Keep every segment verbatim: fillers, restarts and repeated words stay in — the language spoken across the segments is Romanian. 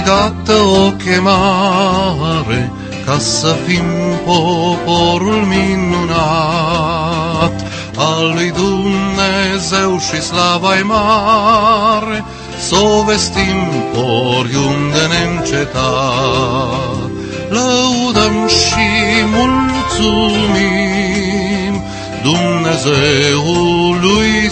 dată o chemare ca să fim poporul minunat al lui Dumnezeu și slava-i mare, s-o vestim oriunde neîncetat. Lăudăm și mulțumim Dumnezeului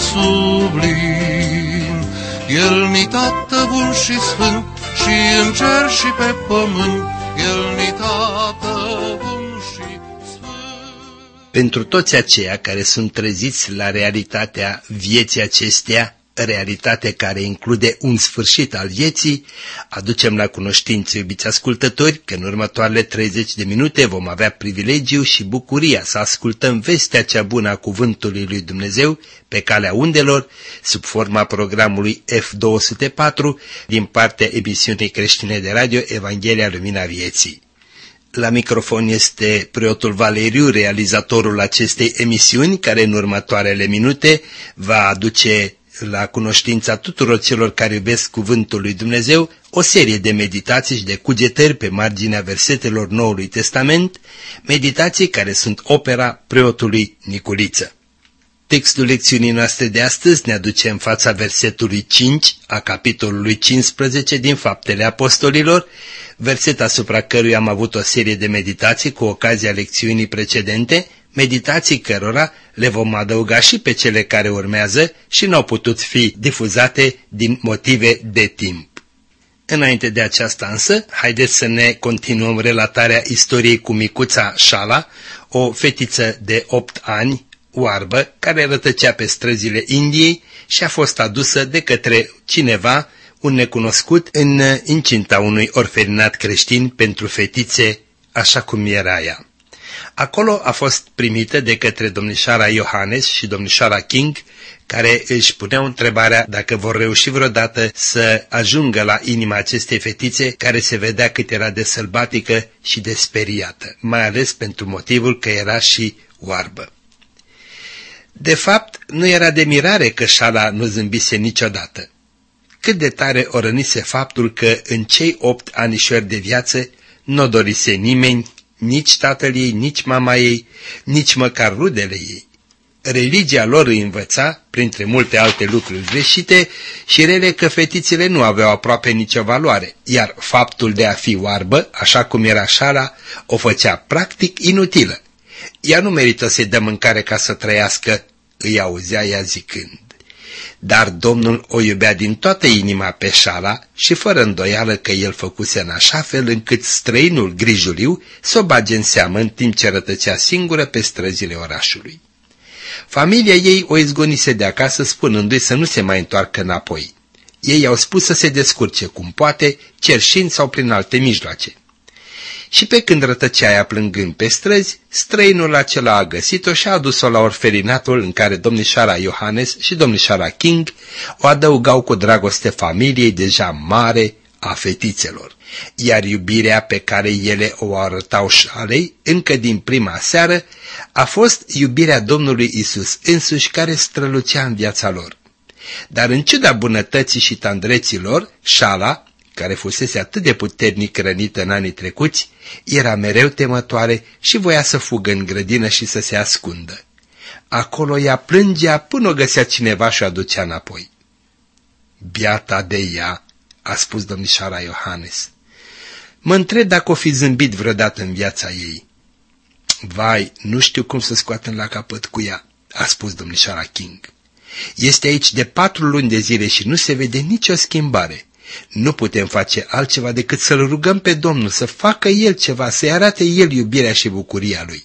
sublim. El ni Tată bun și sfânt, și în cer și pe pământ, El ni Tată bun și sfânt. Pentru toți aceia care sunt treziți la realitatea vieții acesteia, realitate care include un sfârșit al vieții, aducem la cunoștință, iubiți ascultători, că în următoarele treizeci de minute vom avea privilegiu și bucuria să ascultăm vestea cea bună a cuvântului lui Dumnezeu pe calea undelor, sub forma programului F două sute patru, din partea emisiunii creștine de radio Evanghelia Lumina Vieții. La microfon este preotul Valeriu, realizatorul acestei emisiuni, care în următoarele minute va aduce la cunoștința tuturor celor care iubesc cuvântul lui Dumnezeu o serie de meditații și de cugetări pe marginea versetelor Noului Testament, meditații care sunt opera preotului Niculiță. Textul lecțiunii noastre de astăzi ne aduce în fața versetului cinci a capitolului cincisprezece din Faptele Apostolilor, verset asupra căruia am avut o serie de meditații cu ocazia lecțiunii precedente, meditații cărora le vom adăuga și pe cele care urmează și n-au putut fi difuzate din motive de timp. Înainte de aceasta însă, haideți să ne continuăm relatarea istoriei cu micuța Șala, o fetiță de opt ani, oarbă, care rătăcea pe străzile Indiei și a fost adusă de către cineva, un necunoscut, în incinta unui orfelinat creștin pentru fetițe, așa cum era ea. Acolo a fost primită de către domnișoara Iohannes și domnișoara King, care își puneau întrebarea dacă vor reuși vreodată să ajungă la inima acestei fetițe, care se vedea cât era de sălbatică și de speriată, mai ales pentru motivul că era și oarbă. De fapt, nu era de mirare că Șala nu zâmbise niciodată. Cât de tare o rănise faptul că în cei opt anișori de viață n-o dorise nimeni, nici tatăl ei, nici mama ei, nici măcar rudele ei. Religia lor îi învăța, printre multe alte lucruri greșite și rele, că fetițele nu aveau aproape nicio valoare, iar faptul de a fi oarbă, așa cum era Șala, o făcea practic inutilă. Ea nu merită să-i dă mâncare ca să trăiască, îi auzea ea zicând. Dar Domnul o iubea din toată inima pe Șala și fără îndoială că el făcuse în așa fel încât străinul grijuliu să o bage în seamă în timp ce rătăcea singură pe străzile orașului. Familia ei o izgonise de acasă spunându-i să nu se mai întoarcă înapoi. Ei i-au spus să se descurce cum poate, cerșind sau prin alte mijloace. Și pe când rătăcea ea plângând pe străzi, străinul acela a găsit-o și a adus-o la orfelinatul în care domnișoara Iohannes și domnișoara King o adăugau cu dragoste familiei deja mare a fetițelor, iar iubirea pe care ele o arătau Șalei încă din prima seară a fost iubirea Domnului Isus însuși, care strălucea în viața lor. Dar în ciuda bunătății și tandreții lor, Șala, care fusese atât de puternic rănită în anii trecuți, era mereu temătoare și voia să fugă în grădină și să se ascundă. Acolo ea plângea până o găsea cineva și o aducea înapoi. Biata de ea, a spus domnișoara Iohannes. Mă întreb dacă o fi zâmbit vreodată în viața ei. Vai, nu știu cum să scoatem la capăt cu ea, a spus domnișoara King. Este aici de patru luni de zile și nu se vede nicio schimbare. Nu putem face altceva decât să-L rugăm pe Domnul să facă El ceva, să-i arate El iubirea și bucuria Lui.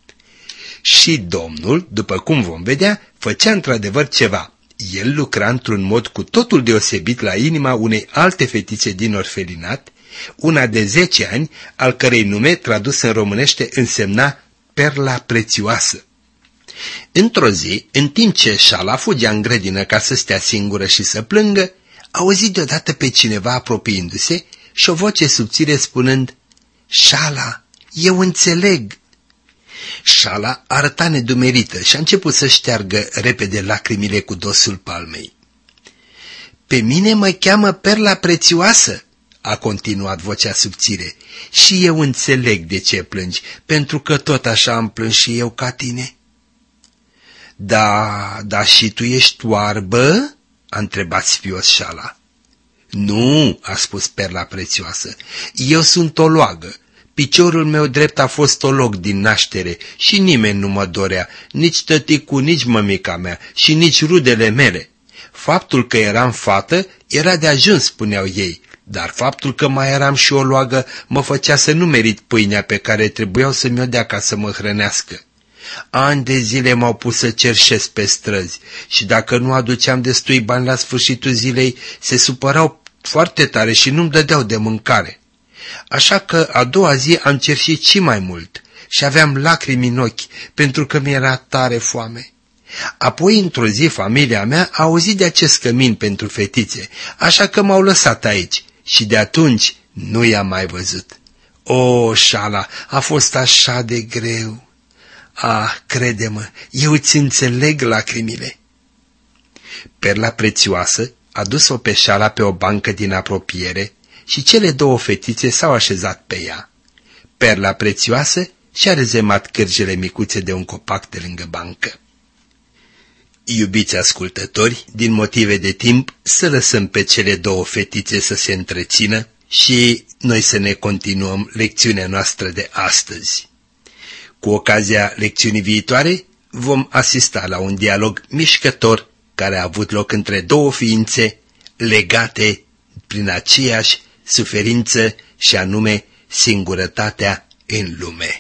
Și Domnul, după cum vom vedea, făcea într-adevăr ceva. El lucra într-un mod cu totul deosebit la inima unei alte fetițe din orfelinat, una de zece ani, al cărei nume, tradus în românește, însemna perla prețioasă. Într-o zi, în timp ce Șala fugea în grădină ca să stea singură și să plângă, auzi deodată pe cineva apropiindu-se și o voce subțire spunând, Șala, eu înțeleg. Șala arăta nedumerită și a început să șteargă repede lacrimile cu dosul palmei. Pe mine mă cheamă perla prețioasă, a continuat vocea subțire, și eu înțeleg de ce plângi, pentru că tot așa am plâns și eu ca tine. Da, da, și tu ești oarbă? A întrebat sfios Șala. Nu, a spus Perla Prețioasă, eu sunt oloagă. Piciorul meu drept a fost olog din naștere și nimeni nu mă dorea, nici tăticul, nici mămica mea și nici rudele mele. Faptul că eram fată era de ajuns, spuneau ei, dar faptul că mai eram și oloagă mă făcea să nu merit pâinea pe care trebuiau să mi-o dea ca să mă hrănească. Ani de zile m-au pus să cerșesc pe străzi și dacă nu aduceam destui bani la sfârșitul zilei, se supărau foarte tare și nu-mi dădeau de mâncare. Așa că a doua zi am cerșit și mai mult și aveam lacrimi în ochi pentru că mi-era tare foame. Apoi, într-o zi, familia mea a auzit de acest cămin pentru fetițe, așa că m-au lăsat aici și de atunci nu i-am mai văzut. O, Șala, a fost așa de greu. Ah, crede-mă, eu îți înțeleg lacrimile. Perla Prețioasă a dus-o pe Șala pe o bancă din apropiere și cele două fetițe s-au așezat pe ea. Perla Prețioasă și-a rezemat cârjele micuțe de un copac de lângă bancă. Iubiți ascultători, din motive de timp, să lăsăm pe cele două fetițe să se întrețină și noi să ne continuăm lecțiunea noastră de astăzi. Cu ocazia lecțiunii viitoare vom asista la un dialog mișcător care a avut loc între două ființe legate prin aceeași suferință și anume singurătatea în lume.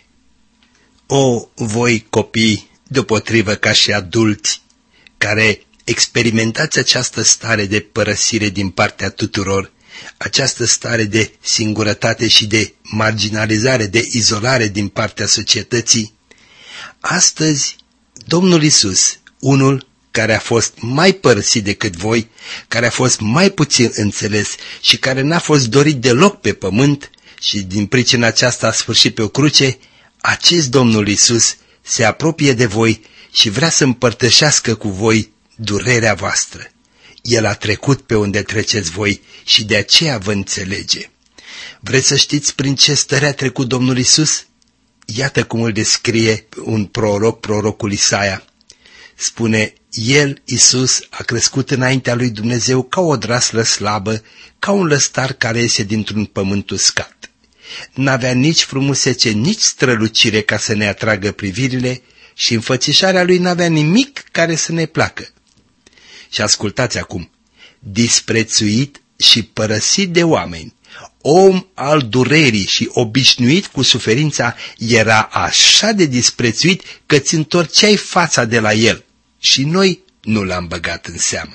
O, voi copii, deopotrivă ca și adulți, care experimentați această stare de părăsire din partea tuturor, această stare de singurătate și de marginalizare, de izolare din partea societății, astăzi Domnul Iisus, unul care a fost mai părăsit decât voi, care a fost mai puțin înțeles și care n-a fost dorit deloc pe pământ și din pricina aceasta a sfârșit pe o cruce, acest Domnul Iisus se apropie de voi și vrea să împărtășească cu voi durerea voastră. El a trecut pe unde treceți voi și de aceea vă înțelege. Vreți să știți prin ce stări a trecut Domnul Iisus? Iată cum îl descrie un proroc, prorocul Isaia. Spune, El, Iisus, a crescut înaintea lui Dumnezeu ca o draslă slabă, ca un lăstar care iese dintr-un pământ uscat. N-avea nici frumusețe, nici strălucire ca să ne atragă privirile și înfățișarea lui n-avea nimic care să ne placă. Și ascultați acum, disprețuit și părăsit de oameni, om al durerii și obișnuit cu suferința, era așa de disprețuit că ți întorceai fața de la el și noi nu l-am băgat în seamă.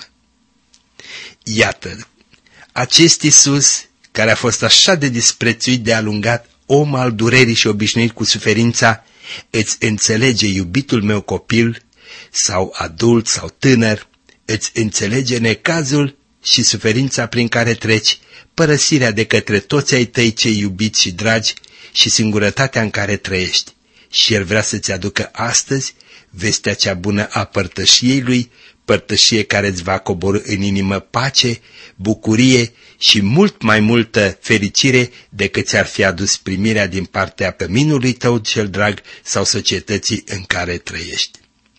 Iată, acest Iisus, care a fost așa de disprețuit de alungat, om al durerii și obișnuit cu suferința, îți înțelege, iubitul meu copil, sau adult sau tânăr, îți înțelege necazul și suferința prin care treci, părăsirea de către toți ai tăi cei iubiți și dragi și singurătatea în care trăiești. Și El vrea să-ți aducă astăzi vestea cea bună a părtășiei Lui, părtășie care îți va coborî în inimă pace, bucurie și mult mai multă fericire decât ți-ar fi adus primirea din partea căminului tău cel drag sau societății în care trăiești.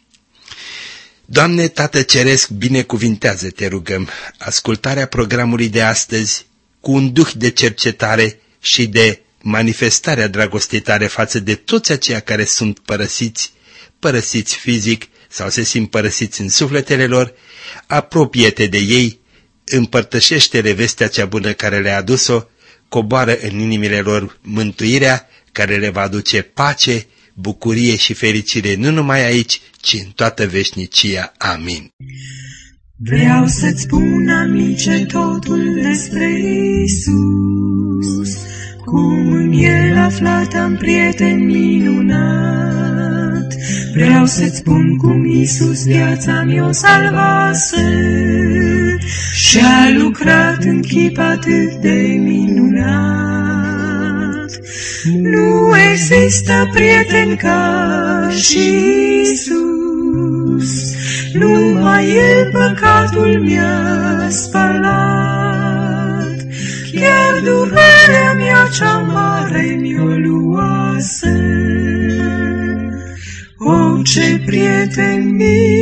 Doamne, Tată Ceresc, binecuvintează, te rugăm, ascultarea programului de astăzi cu un duh de cercetare și de manifestarea dragostei tale față de toți aceia care sunt părăsiți, părăsiți fizic sau se simt părăsiți în sufletele lor, apropie-te de ei, împărtășește-le vestea cea bună care le-a adus-o, coboară în inimile lor mântuirea care le va aduce pace, bucurie și fericire nu numai aici, ci în toată veșnicia. Amin. Vreau să-ți spun, amice, totul despre Iisus, cum în El aflat am prieten minunat. Vreau să-ți spun cum Iisus viața mi-o salvase și-a lucrat în chip atât de minunat. Nu există prieten ca și Iisus, numai El păcatul mi-a spălat. Chiar durerea mea cea mare mi-o luase. O, ce prieten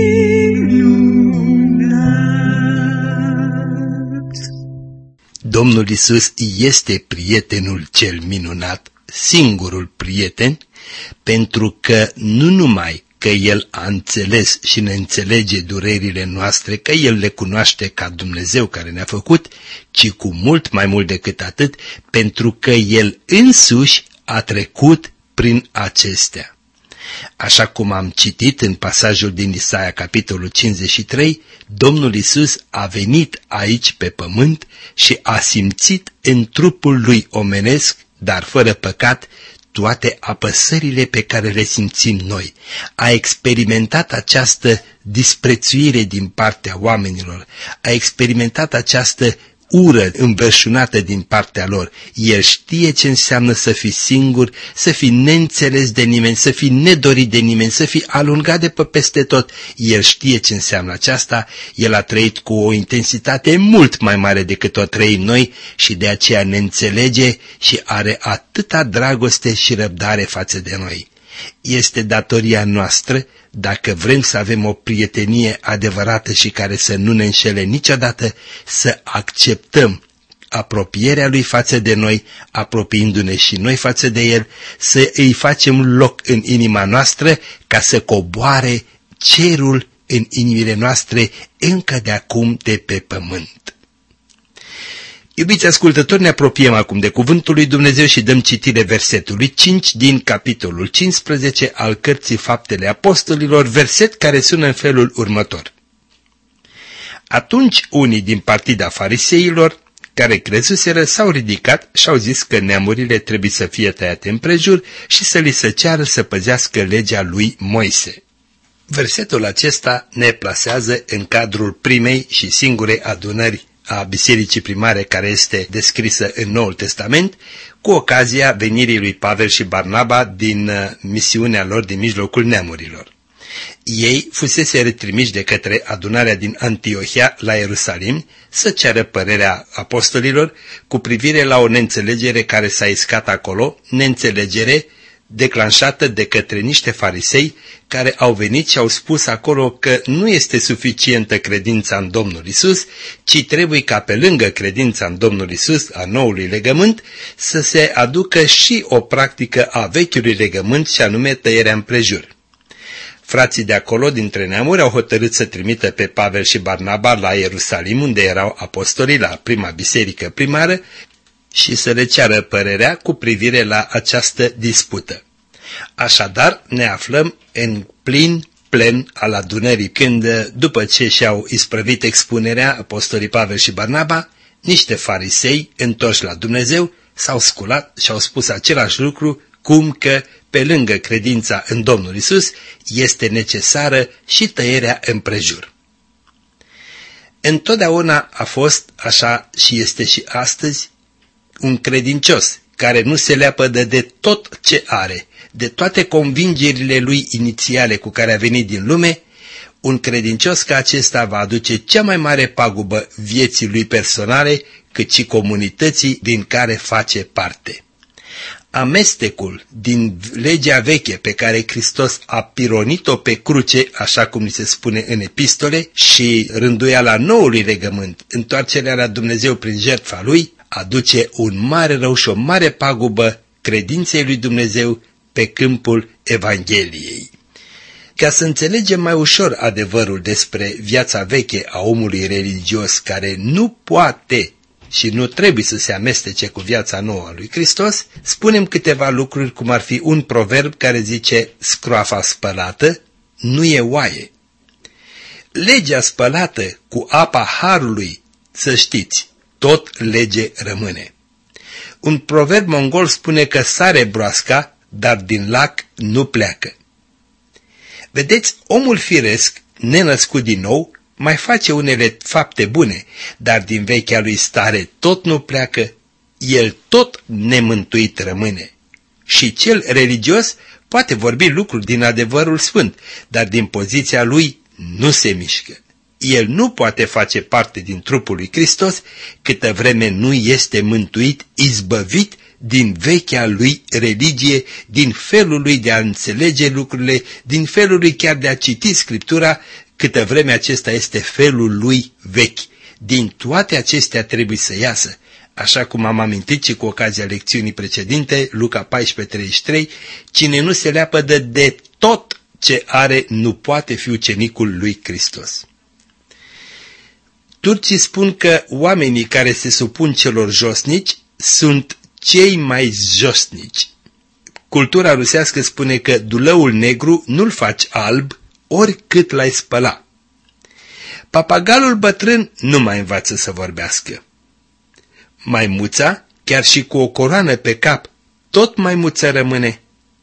minunat! Domnul Iisus este prietenul cel minunat, singurul prieten, pentru că nu numai că El a înțeles și ne înțelege durerile noastre, că El le cunoaște ca Dumnezeu care ne-a făcut, ci cu mult mai mult decât atât, pentru că El însuși a trecut prin acestea. Așa cum am citit în pasajul din Isaia, capitolul cincizeci și trei, Domnul Iisus a venit aici pe pământ și a simțit în trupul lui omenesc, dar fără păcat, toate apăsările pe care le simțim noi. A experimentat această disprețuire din partea oamenilor, a experimentat această ură înverșunată din partea lor. El știe ce înseamnă să fii singur, să fii neînțeles de nimeni, să fii nedorit de nimeni, să fii alungat de pe peste tot. El știe ce înseamnă aceasta, El a trăit cu o intensitate mult mai mare decât o trăim noi și de aceea ne înțelege și are atâta dragoste și răbdare față de noi. Este datoria noastră, dacă vrem să avem o prietenie adevărată și care să nu ne înșele niciodată, să acceptăm apropierea Lui față de noi, apropiindu-ne și noi față de El, să îi facem loc în inima noastră ca să coboare cerul în inimile noastre încă de acum de pe pământ. Iubiți ascultători, ne apropiem acum de Cuvântul lui Dumnezeu și dăm citire versetului cinci din capitolul cincisprezece al Cărții Faptele Apostolilor, verset care sună în felul următor. Atunci unii din partida fariseilor, care crezuseră, s-au ridicat și au zis că neamurile trebuie să fie tăiate împrejur și să li se ceară să păzească legea lui Moise. Versetul acesta ne plasează în cadrul primei și singurei adunări a bisericii primare care este descrisă în Noul Testament, cu ocazia venirii lui Pavel și Barnaba din misiunea lor din mijlocul neamurilor. Ei fusese retrimiși de către adunarea din Antiohia la Ierusalim să ceară părerea apostolilor cu privire la o neînțelegere care s-a iscat acolo, neînțelegere declanșată de către niște farisei care au venit și au spus acolo că nu este suficientă credința în Domnul Isus, ci trebuie ca pe lângă credința în Domnul Isus a noului legământ să se aducă și o practică a vechiului legământ și anume tăierea împrejur. Frații de acolo, dintre neamuri, au hotărât să trimită pe Pavel și Barnaba la Ierusalim, unde erau apostolii, la prima biserică primară, și să le ceară părerea cu privire la această dispută. Așadar, ne aflăm în plin plen al adunării, când, după ce și-au isprăvit expunerea apostolii Pavel și Barnaba, niște farisei, întorși la Dumnezeu, s-au sculat și au spus același lucru, cum că, pe lângă credința în Domnul Isus, este necesară și tăierea împrejur. Întotdeauna a fost așa și este și astăzi un credincios care nu se leapădă de tot ce are, de toate convingerile lui inițiale cu care a venit din lume, un credincios ca acesta va aduce cea mai mare pagubă vieții lui personale, cât și comunității din care face parte. Amestecul din legea veche pe care Hristos a pironit-o pe cruce, așa cum ni se spune în epistole, și rânduiala noului legământ, întoarcerea la Dumnezeu prin jertfa lui, aduce un mare rău și o mare pagubă credinței lui Dumnezeu pe câmpul Evangheliei. Ca să înțelegem mai ușor adevărul despre viața veche a omului religios care nu poate și nu trebuie să se amestece cu viața nouă a lui Hristos, spunem câteva lucruri cum ar fi un proverb care zice: scroafa spălată nu e oaie. Legea spălată cu apa harului, să știți, tot lege rămâne. Un proverb mongol spune că sare broasca, dar din lac nu pleacă. Vedeți, omul firesc, nenăscut din nou, mai face unele fapte bune, dar din vechea lui stare tot nu pleacă, el tot nemântuit rămâne. Și cel religios poate vorbi lucruri din adevărul sfânt, dar din poziția lui nu se mișcă. el nu poate face parte din trupul lui Hristos câtă vreme nu este mântuit, izbăvit din vechea lui religie, din felul lui de a înțelege lucrurile, din felul lui chiar de a citi Scriptura, câtă vreme acesta este felul lui vechi. Din toate acestea trebuie să iasă. Așa cum am amintit și cu ocazia lecțiunii precedente, Luca paisprezece treizeci și trei, cine nu se leapădă de tot ce are nu poate fi ucenicul lui Hristos. Turcii spun că oamenii care se supun celor josnici sunt cei mai josnici. Cultura rusească spune că dulăul negru nu-l faci alb oricât l-ai spăla. Papagalul bătrân nu mai învață să vorbească. Maimuța, chiar și cu o coroană pe cap, tot maimuță rămâne.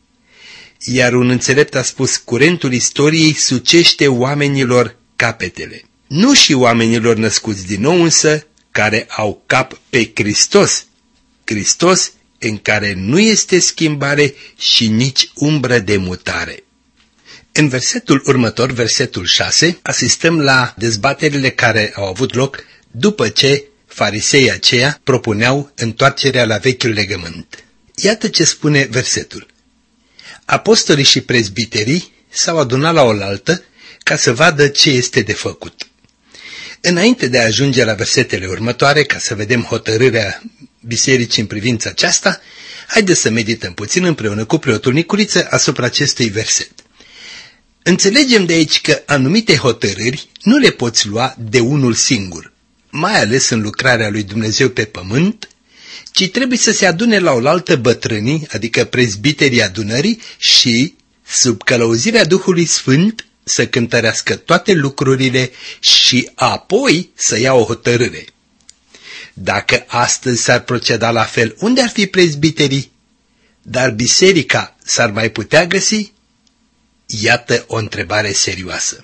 Iar un înțelept a spus, curentul istoriei sucește oamenilor capetele. Nu și oamenilor născuți din nou însă, care au cap pe Hristos. Hristos în care nu este schimbare și nici umbră de mutare. În versetul următor, versetul șase, asistăm la dezbaterile care au avut loc după ce fariseii aceia propuneau întoarcerea la vechiul legământ. Iată ce spune versetul. Apostolii și prezbiterii s-au adunat la oaltă ca să vadă ce este de făcut. Înainte de a ajunge la versetele următoare, ca să vedem hotărârea bisericii în privința aceasta, haideți să medităm puțin împreună cu preotul Nicuriță asupra acestui verset. Înțelegem de aici că anumite hotărâri nu le poți lua de unul singur, mai ales în lucrarea lui Dumnezeu pe pământ, ci trebuie să se adune la oaltă bătrânii, adică prezbiterii adunării și, sub călăuzirea Duhului Sfânt, să cântărească toate lucrurile și apoi să ia o hotărâre. Dacă astăzi s-ar proceda la fel, unde ar fi prezbiterii? Dar biserica s-ar mai putea găsi? Iată o întrebare serioasă.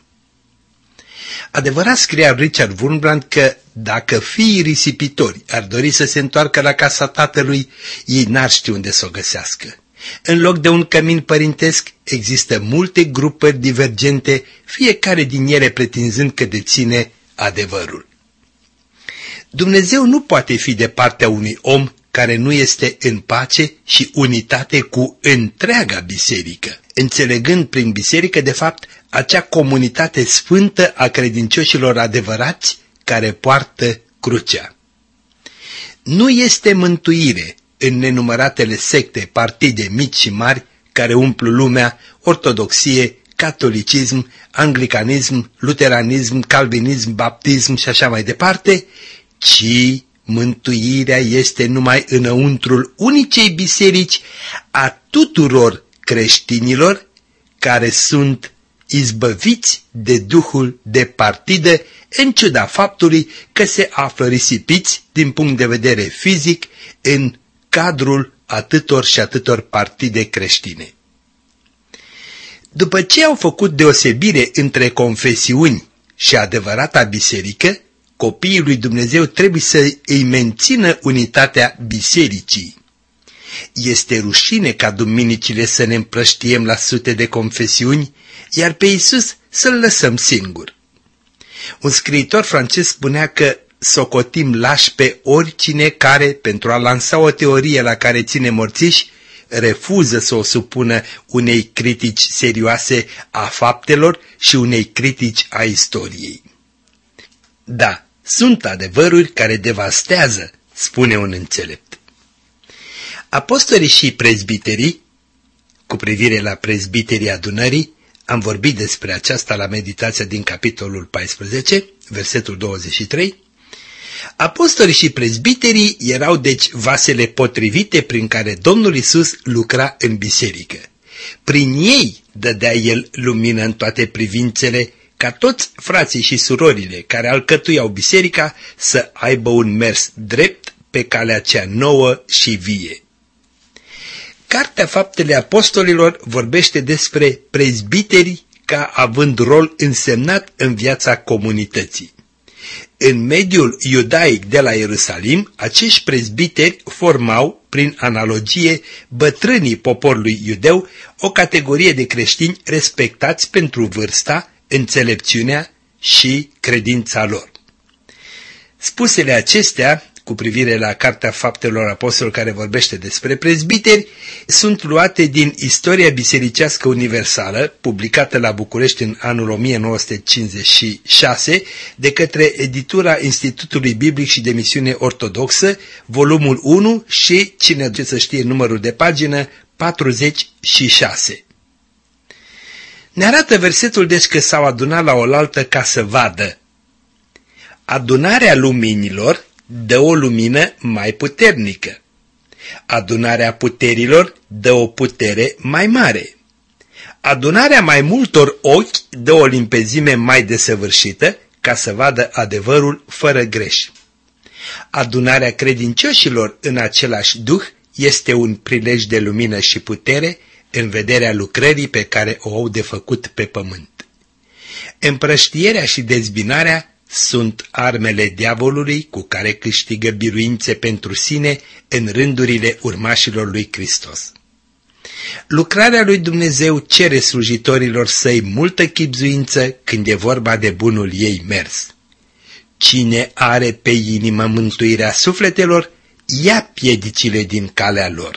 Adevărat scria Richard Wurmbrand că dacă fiii risipitori ar dori să se întoarcă la casa tatălui, ei n-ar ști unde să o găsească. În loc de un cămin părintesc, există multe grupări divergente, fiecare din ele pretinzând că deține adevărul. Dumnezeu nu poate fi de partea unui om care nu este în pace și unitate cu întreaga biserică, înțelegând prin biserică, de fapt, acea comunitate sfântă a credincioșilor adevărați care poartă crucea. Nu este mântuire în nenumăratele secte, partide mici și mari care umplu lumea, ortodoxie, catolicism, anglicanism, luteranism, calvinism, baptism și așa mai departe, ci mântuirea este numai înăuntrul unicei biserici a tuturor creștinilor care sunt izbăviți de duhul de partidă, în ciuda faptului că se află risipiți din punct de vedere fizic în cadrul atâtor și atâtor partide creștine. După ce au făcut deosebire între confesiuni și adevărata biserică, copiii lui Dumnezeu trebuie să îi mențină unitatea bisericii. Este rușine ca duminicile să ne împrăștiem la sute de confesiuni, iar pe Iisus să-L lăsăm singur. Un scriitor francez spunea că socotim lași pe oricine care, pentru a lansa o teorie la care ține morțiși, refuză să o supună unei critici serioase a faptelor și unei critici a istoriei. Da, sunt adevăruri care devastează, spune un înțelept. Apostolii și prezbiterii, cu privire la prezbiterii adunării, am vorbit despre aceasta la meditația din capitolul paisprezece, versetul douăzeci și trei, apostolii și prezbiterii erau deci vasele potrivite prin care Domnul Iisus lucra în biserică. Prin ei dădea El lumină în toate privințele, ca toți frații și surorile care alcătuiau biserica să aibă un mers drept pe calea cea nouă și vie. Cartea Faptele Apostolilor vorbește despre prezbiteri ca având rol însemnat în viața comunității. În mediul iudaic de la Ierusalim, acești prezbiteri formau, prin analogie, bătrânii poporului iudeu, o categorie de creștini respectați pentru vârsta, înțelepciunea și credința lor. Spusele acestea, cu privire la Cartea Faptelor Apostolilor care vorbește despre prezbiteri, sunt luate din Istoria Bisericească Universală, publicată la București în anul o mie nouă sute cincizeci și șase, de către editura Institutului Biblic și de Misiune Ortodoxă, volumul unu și, cine dorește să știe numărul de pagină, patruzeci și șase. Ne arată versetul deci că s-au adunat la oaltă ca să vadă. Adunarea luminilor dă o lumină mai puternică. Adunarea puterilor dă o putere mai mare. Adunarea mai multor ochi dă o limpezime mai desăvârșită ca să vadă adevărul fără greș. Adunarea credincioșilor în același duh este un prilej de lumină și putere în vederea lucrării pe care o au de făcut pe pământ. Împrăștierea și dezbinarea sunt armele diavolului cu care câștigă biruințe pentru sine în rândurile urmașilor lui Hristos. Lucrarea lui Dumnezeu cere slujitorilor săi multă chibzuință când e vorba de bunul ei mers. Cine are pe inimă mântuirea sufletelor, ia piedicile din calea lor.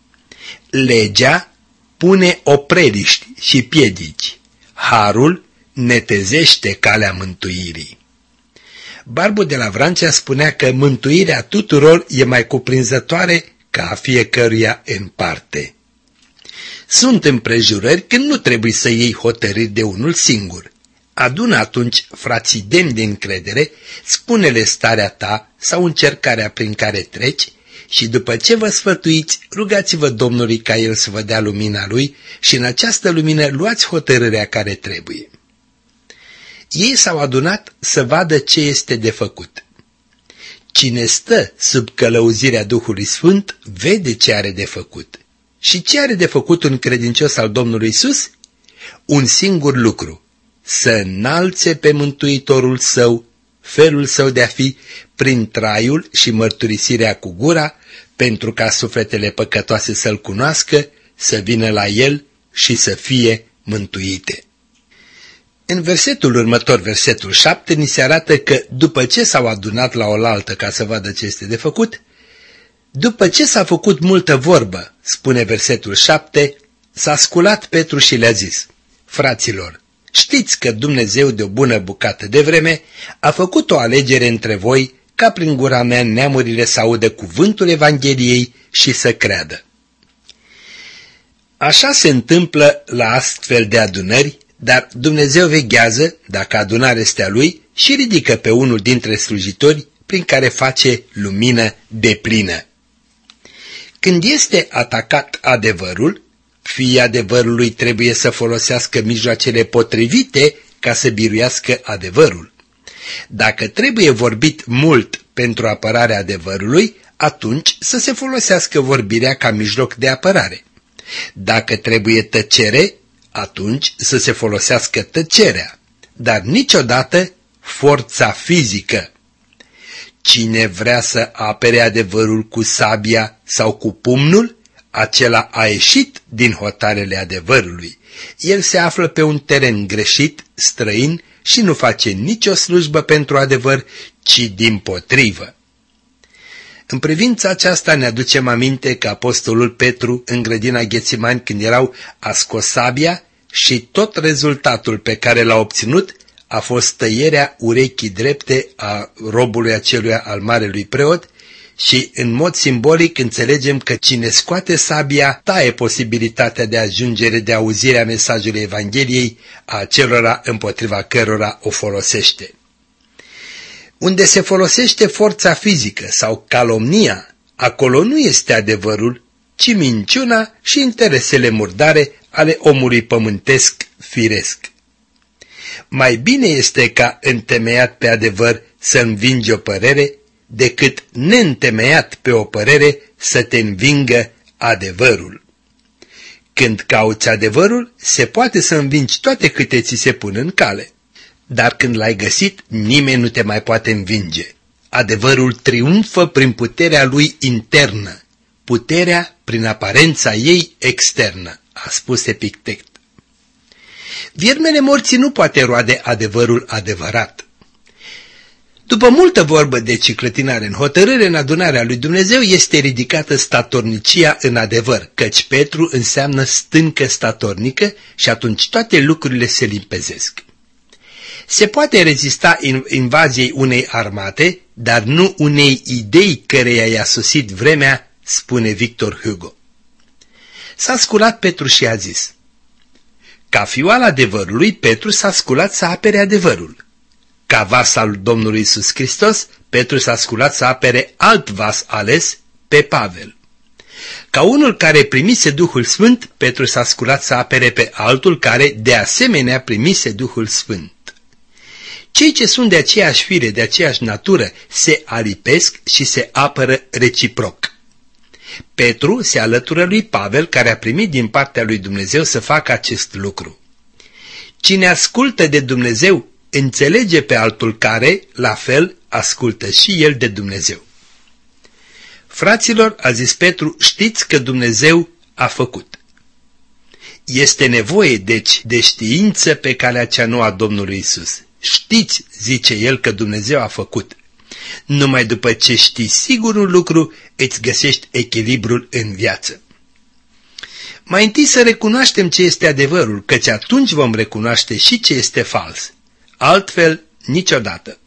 Legea pune opreliști și piedici. Harul netezește calea mântuirii. Barbu de la Vrancea spunea că mântuirea tuturor e mai cuprinzătoare ca a fiecăruia în parte. Sunt împrejurări când nu trebuie să iei hotărâri de unul singur. Adună atunci frații demni de încredere, spune-le starea ta sau încercarea prin care treci și după ce vă sfătuiți, rugați-vă Domnului ca El să vă dea lumina Lui și în această lumină luați hotărârea care trebuie. Ei s-au adunat să vadă ce este de făcut. Cine stă sub călăuzirea Duhului Sfânt vede ce are de făcut. Și ce are de făcut un credincios al Domnului Iisus? Un singur lucru, să înalțe pe Mântuitorul său, felul său de a fi, prin traiul și mărturisirea cu gura, pentru ca sufletele păcătoase să-L cunoască, să vină la El și să fie mântuite. În versetul următor, versetul șapte, ni se arată că după ce s-au adunat la oaltă ca să vadă ce este de făcut, după ce s-a făcut multă vorbă, spune versetul șapte, s-a sculat Petru și le-a zis: fraților, știți că Dumnezeu de o bună bucată de vreme a făcut o alegere între voi ca prin gura mea neamurile să audă cuvântul Evangheliei și să creadă. Așa se întâmplă la astfel de adunări, dar Dumnezeu veghează, dacă adunarea este a Lui, și ridică pe unul dintre slujitori prin care face lumină deplină. Când este atacat adevărul, fiii adevărului trebuie să folosească mijloacele potrivite ca să biruiască adevărul. Dacă trebuie vorbit mult pentru apărarea adevărului, atunci să se folosească vorbirea ca mijloc de apărare. Dacă trebuie tăcere, atunci să se folosească tăcerea, dar niciodată forța fizică. Cine vrea să apere adevărul cu sabia sau cu pumnul, acela a ieșit din hotarele adevărului. El se află pe un teren greșit, străin și nu face nicio slujbă pentru adevăr, ci dimpotrivă. În privința aceasta ne aducem aminte că apostolul Petru în grădina Ghețimani, când erau, a scos sabia și tot rezultatul pe care l-a obținut a fost tăierea urechii drepte a robului aceluia al marelui preot și în mod simbolic înțelegem că cine scoate sabia taie posibilitatea de ajungere de auzirea mesajului Evangheliei a acelora împotriva cărora o folosește. Unde se folosește forța fizică sau calomnia, acolo nu este adevărul, ci minciuna și interesele murdare ale omului pământesc firesc. Mai bine este ca întemeiat pe adevăr să învingi o părere, decât neîntemeiat pe o părere să te învingă adevărul. Când cauți adevărul, se poate să învingi toate câte ți se pun în cale. Dar când l-ai găsit, nimeni nu te mai poate învinge. Adevărul triumfă prin puterea lui internă, puterea prin aparența ei externă, a spus Epictet. Viermele morții nu poate roade adevărul adevărat. După multă vorbă de ciclătinare în hotărâre, în adunarea lui Dumnezeu este ridicată statornicia în adevăr, căci Petru înseamnă stâncă statornică și atunci toate lucrurile se limpezesc. Se poate rezista invaziei unei armate, dar nu unei idei căreia i-a sosit vremea, spune Victor Hugo. S-a sculat Petru și a zis: ca fiul al adevărului, Petru s-a sculat să apere adevărul. Ca vas al Domnului Iisus Hristos, Petru s-a sculat să apere alt vas ales, pe Pavel. Ca unul care primise Duhul Sfânt, Petru s-a sculat să apere pe altul care de asemenea primise Duhul Sfânt. Cei ce sunt de aceeași fire, de aceeași natură, se alipesc și se apără reciproc. Petru se alătură lui Pavel, care a primit din partea lui Dumnezeu să facă acest lucru. Cine ascultă de Dumnezeu, înțelege pe altul care, la fel, ascultă și el de Dumnezeu. Fraților, a zis Petru, știți că Dumnezeu a făcut. Este nevoie, deci, de știință pe calea cea nouă a Domnului Iisus. Știți, zice el, că Dumnezeu a făcut. Numai după ce știi sigur un lucru, îți găsești echilibrul în viață. Mai întâi să recunoaștem ce este adevărul, căci atunci vom recunoaște și ce este fals. Altfel, niciodată.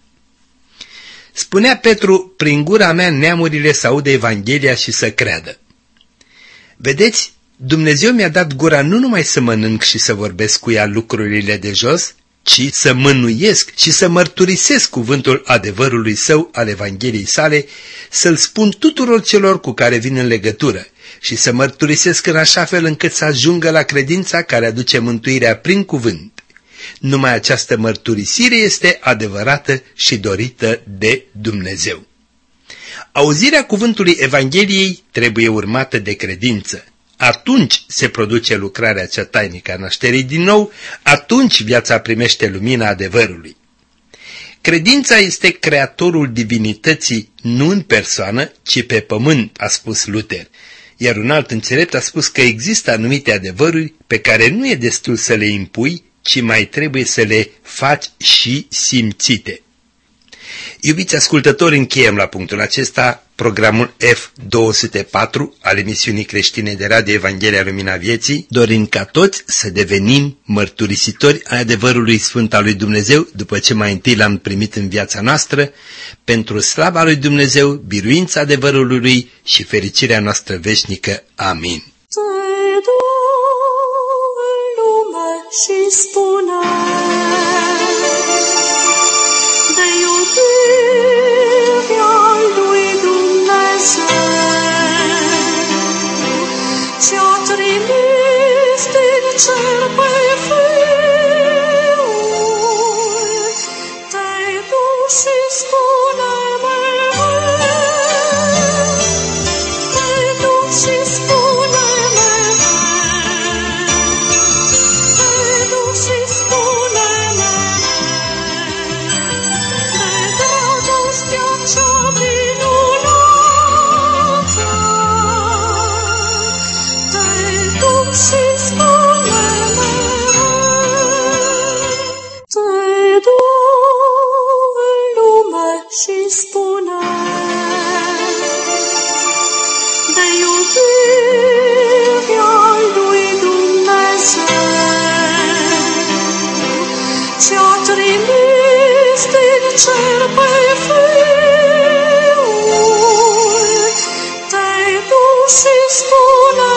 Spunea Petru, prin gura mea neamurile să audă Evanghelia și să creadă. Vedeți, Dumnezeu mi-a dat gura nu numai să mănânc și să vorbesc cu ea lucrurile de jos, ci să mânuiesc și să mărturisesc cuvântul adevărului său, al Evangheliei sale, să-l spun tuturor celor cu care vin în legătură și să mărturisesc în așa fel încât să ajungă la credința care aduce mântuirea prin cuvânt. Numai această mărturisire este adevărată și dorită de Dumnezeu. Auzirea cuvântului Evangheliei trebuie urmată de credință. Atunci se produce lucrarea cea tainică a nașterii din nou, atunci viața primește lumina adevărului. Credința este creatorul divinității nu în persoană, ci pe pământ, a spus Luther, iar un alt înțelept a spus că există anumite adevăruri pe care nu e destul să le impui, ci mai trebuie să le faci și simțite. Iubiți ascultători, încheiem la punctul acesta programul F două sute patru al emisiunii creștine de radio Evanghelia Lumina Vieții, dorind ca toți să devenim mărturisitori ai adevărului sfânt al lui Dumnezeu, după ce mai întâi l-am primit în viața noastră, pentru slava lui Dumnezeu, biruința adevărului lui și fericirea noastră veșnică. Amin. Și spune de iubirea lui Dumnezeu, ce-a trimis din cer pe Fiul, te-ai dus și spune mereu, te-ai dus și spune și spune de iubirea lui Dumnezeu, ce-a trimis din cer pe Fiul, te-ai dus și spune